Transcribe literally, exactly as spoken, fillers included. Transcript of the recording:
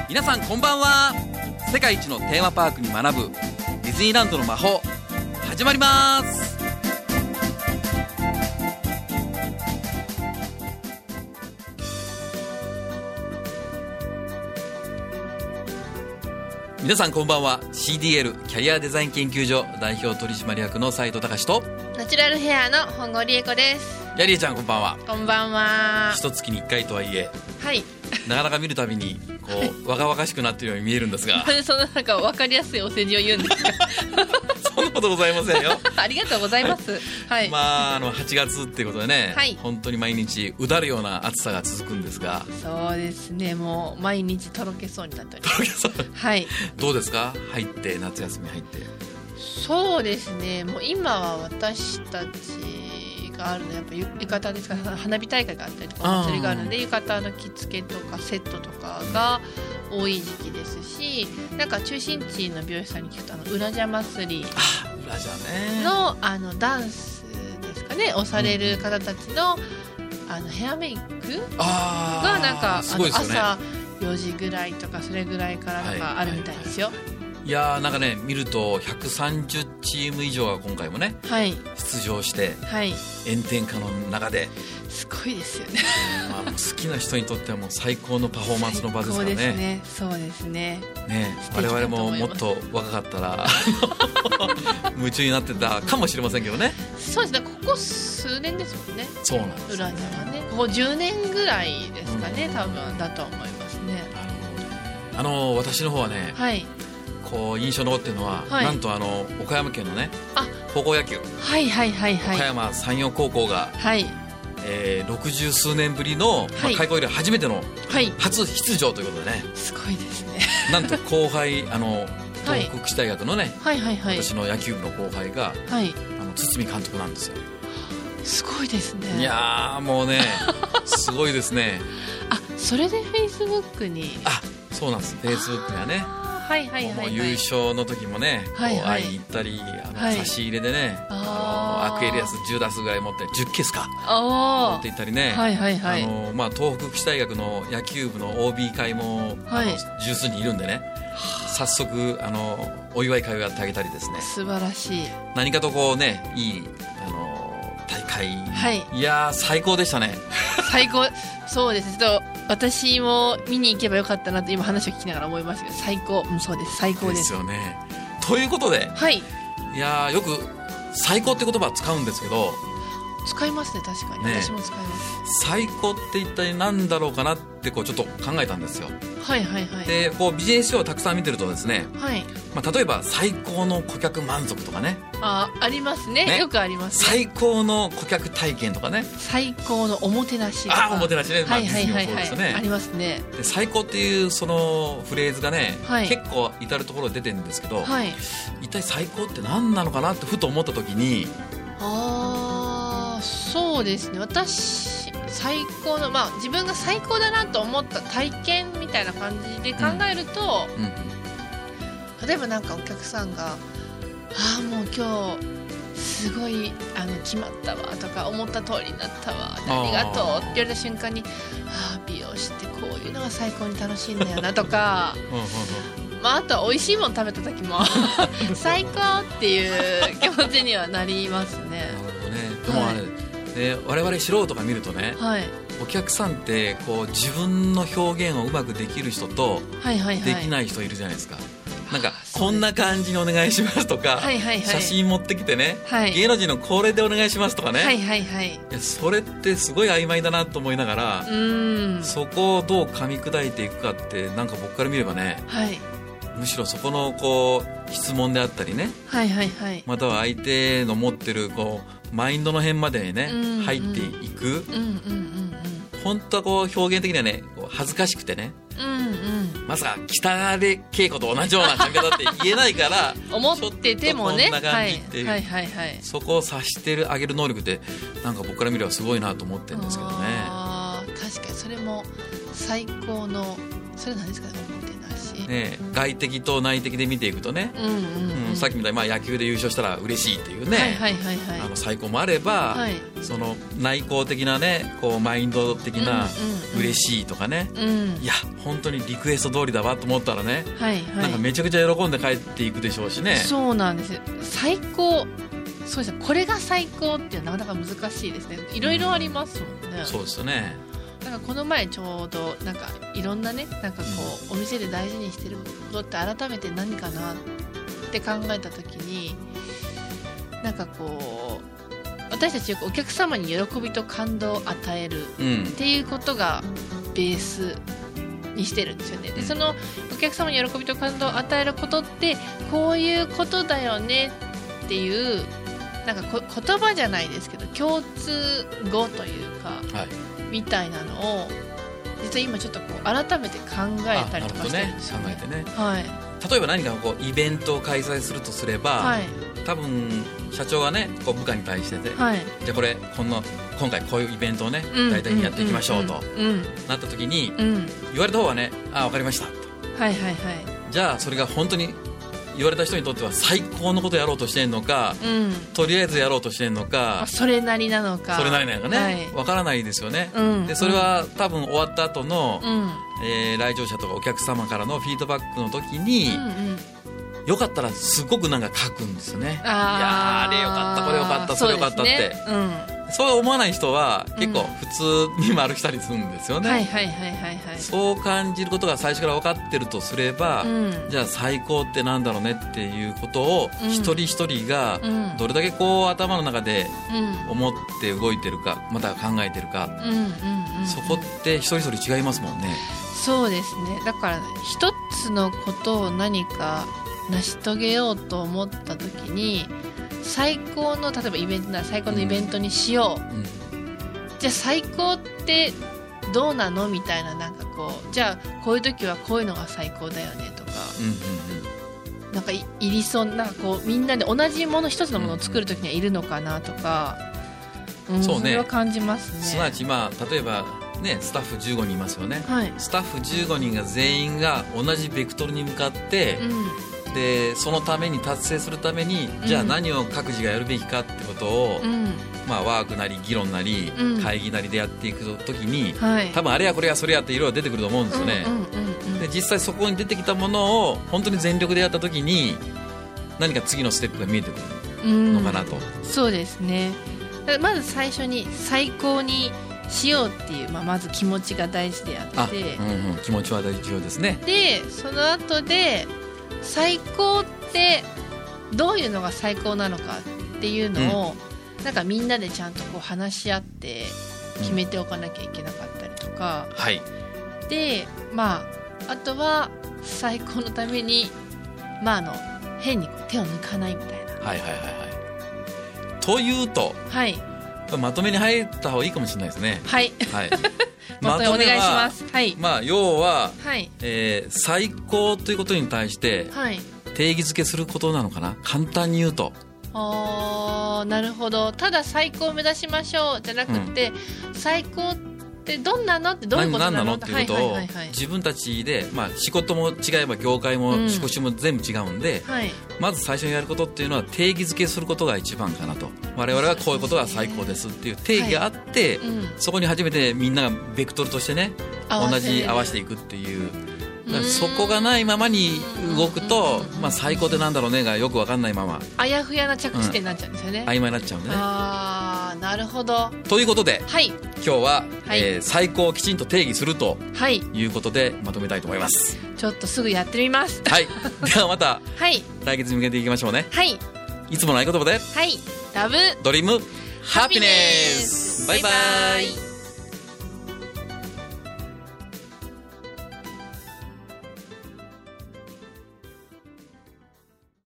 皆さんこんばんは。世界一のテーマパークに学ぶディズニーランドの魔法始まります。皆さんこんばんは。 シーディーエル キャリアデザイン研究所代表取締役の斉藤隆とナチュラルヘアの本郷理恵子です。 やりえちゃんこんばんは。 こんばんは。 一月にいっかいとはいえ、 はい、 なかなか見るたびにこう若々しくなっているように見えるんですがなんでそんななんか分かりやすいお世辞を言うんですかそんなことございませんよありがとうございます、はい、 まあ、あのはちがつっていうことでね、 はい、 本当に毎日うだるような暑さが続くんですが、 そうですね、もう毎日とろけそうになっております。 とろけそう、 はい、 どうですか、入って夏休み入って。 そうですね、もう今は私たちがあるのはやっぱ浴衣ですから、花火大会があったりとかお祭りがあるので、浴衣の着付けとかセットとかが多い時期ですし、なんか中心地の美容師さんに聞くと、あの裏ジャ祭り の, あ裏ジャ、ね、 の, あのダンスですかねをされる方たちの、うん、あのヘアメイクがなんか、あの朝よじぐらいとかそれぐらいからなんかあるみたいですよ、はいはいはい。 いやーなんかね、見るとひゃくさんじゅうチーム以上が今回もね、はい、出場して、はい、炎天下の中ですごいですよね、 まあ、好きな人にとってはもう最高のパフォーマンスの場ですからね。 最高ですね、そうですね、 ね、我々ももっと若かったら夢中になってたかもしれませんけどね。 そうですね、ここ数年ですもんね。 そうなんです、ね、 裏ではね、ここじゅうねんぐらいですかね、うん、多分だと思いますね。 あの私の方はね、はい、こう印象に残っているのは、はい、なんとあの岡山県のね、あ、高校野球、 はいはいはいはい、 岡山山陽高校が、はい、えー、六十数年ぶりの、はい、まあ、開校以来初めての初出場ということでね、 すごいですね。 なんと後輩あの東北福祉大学のね、 はいはいはいはい、 私の野球部の後輩が、はい、あの堤監督なんですよ。 すごいですね。 いやーもうねすごいですね。 あ、それでフェイスブックに。 あ、そうなんです、フェイスブックにはね、 はいはいはいはい、 優勝の時もね、はいはい、こう会いに行ったり、あの、はい、差し入れでね、あのアクエリアスじゅう打数ぐらい持ってじゅっケースか持って行ったりね、はいはいはい、あの、まあ、東北福祉大学の野球部の オービー 会も、はい、あの十数人いるんでね、早速あのお祝い会をやってあげたりですね。 素晴らしい。 何かとこうね、いいあの大会、はい、いや最高でしたね。 最高。そうですね、ちょっと私も見に行けばよかったなと今話を聞きながら思いましたけど、最高、うん、そうです、最高です。 ですよね。ということで、はい、いやよく最高って言葉使うんですけど、 使いますね、確かに、ね、私も使います。 最高って一体何だろうかなってこうちょっと考えたんですよ。 はいはいはい。 でこうビジネス書をたくさん見てるとですね、はい、まあ、例えば最高の顧客満足とかね、 あ、あります ね, ねよくあります、ね、 最高の顧客体験とかね、 最高のおもてなしとか、 あ、おもてなしね、まあ、はいはいはいはい、そうですよね、 ありますね。 で最高っていうそのフレーズがね、はい、結構至るところで出てるんですけど、はい、一体最高って何なのかなってふと思った時に、ああ、そうですね、私最高の、まあ、自分が最高だなと思った体験みたいな感じで考えると、うんうん、例えばなんかお客さんが、ああもう今日すごいあの決まったわとか、思った通りになったわ、ありがとうって言われた瞬間に、ああ美容師ってこういうのが最高に楽しいんだよなとかまあ、あとは美味しいもの食べた時も最高っていう気持ちにはなりますね。 なるほどね。でもあれ、はい、で我々素人が見るとね、はい、お客さんってこう自分の表現をうまくできる人と、はいはいはい、できない人いるじゃないですか。なんかこんな感じにお願いしますとか、はいはいはい、写真持ってきてね、はい、芸能人のこれでお願いしますとかね、はいはいはい、いやそれってすごい曖昧だなと思いながら、うーん、そこをどう噛み砕いていくかって、なんか僕から見ればね、はい、むしろそこのこう質問であったりね、はいはいはい、または相手の持ってるこうマインドの辺までね、うんうん、入っていく、うんうんうんうん、本当はこう表現的にはね、恥ずかしくてね、うんうん、まさか北出恵子と同じような髪型って言えないから思っててもね、 こんな感じっていう、はいはいはいはい、そこを察してるあげる能力ってなんか僕から見ればすごいなと思ってるんですけどね。 あ、確かにそれも最高のそれ何ですかね、おもてなし、 ね、外的と内的で見ていくとね、うんうんうんうん、さっきみたいにまあ野球で優勝したら嬉しいっていうね、はいはいはいはい、あの最高もあれば、はい、その内向的なねこうマインド的な嬉しいとかね、うんうんうん、いや本当にリクエスト通りだわと思ったらね、はいはい、なんかめちゃくちゃ喜んで帰っていくでしょうしね。 そうなんですよ、最高、そうですね、これが最高っていうのはなかなか難しいですね。いろいろありますもんね、うん、 そうですよね。 なんかこの前ちょうどなんかいろんなね、なんかこうお店で大事にしてることって改めて何かなって考えた時に、なんかこう私たちよくお客様に喜びと感動を与えるっていうことがベースにしてるんですよね。でそのお客様に喜びと感動を与えることってこういうことだよねっていうなんかこ言葉じゃないですけど共通語というか、はい、みたいなのを実は今ちょっとこう改めて考えたりとかしてるんですよね。 考えてね、はい、例えば何かこうイベントを開催するとすれば、はい、多分社長がねこう部下に対してて、はい、じゃあこれこの今回こういうイベントをね、うん、大体にやっていきましょうと、うんうん、なった時に、うん、言われた方はねあ分かりましたと、はいはいはい、じゃあそれが本当に言われた人にとっては最高のことやろうとしてんのか、うん、とりあえずやろうとしてんのか、 それなりなのかそれなりなのかね、はい、分からないですよね、うん、でそれは多分終わった後の、うんえー、来場者とかお客様からのフィードバックの時に、うんうんよかったらすごくなんか書くんですよね。あいやあれよかったこれよかったそれよかったって そう,、ねうん、そう思わない人は結構普通に丸したりするんですよね、うん、はいはいはいはいはい。そう感じることが最初から分かってるとすれば、うん、じゃあ最高ってなんだろうねっていうことを一人一人がどれだけこう頭の中で思って動いてるかまた考えてるか、うんうんうんうん、そこって一人一人違いますもんね。 そうですね。だから一つのことを何か成し遂げようと思った時に最高の例えばイベントなら最高のイベントにしよう、うんうん、じゃあ最高ってどうなのみたいな、なんかこうじゃあこういう時はこういうのが最高だよねとか、うんうんうん、なんかいりそうなんかこうみんなで同じもの一つのものを作る時にはいるのかなとか、うんうん、そうね、それは感じますね。 すなわちまあ例えばね、スタッフじゅうごにんいますよね、はい、スタッフじゅうごにんが全員が同じベクトルに向かって、うん、でそのために達成するために、うん、じゃあ何を各自がやるべきかってことを、うんまあ、ワークなり議論なり、うん、会議なりでやっていくときに、はい、多分あれやこれやそれやっていろいろ出てくると思うんですよね、うんうんうんうん、で実際そこに出てきたものを本当に全力でやったときに何か次のステップが見えてくるのかなと、 うん、そうですね。まず最初に最高にしようっていう、まあ、まず気持ちが大事であって、 あ、うんうん、気持ちは大事ですね。 でその後で最高ってどういうのが最高なのかっていうのを、うん、なんかみんなでちゃんとこう話し合って決めておかなきゃいけなかったりとか、うん、はい、でまああとは最高のために、まあ、あの変にこう手を抜かないみたいな、 はいはいはいはい。というと、はい、まとめに入った方がいいかもしれないですね。はい、はい、 まとめお願いします。はい、 まあ、要は、はいえー、最高ということに対して定義づけすることなのかな、簡単に言うと。 あー、なるほど。ただ最高を目指しましょうじゃなくて、うん、最高ってどんなのってどういうことなの、 何なのっていうことを自分たちで、まあ、仕事も違えば業界も職種も全部違うんで、うんはい、まず最初にやることっていうのは定義づけすることが一番かなと。我々はこういうことが最高ですっていう定義があって、はいうん、そこに初めてみんながベクトルとしてね同じ合わせていくっていう、そこがないままに動くと、まあ、最高ってなんだろうねがよく分かんないままあやふやな着地点になっちゃうんですよね、 うん、曖昧になっちゃうんでね。 あー、なるほど。 ということで、はい、今日は、はいえー、最高をきちんと定義するということでまとめたいと思います。 ちょっとすぐやってみます。 はい、ではまた、はい、来月に向けていきましょうね。はい、いつもの合言葉で、はい、 ラブドリームハピネス。バイバイ。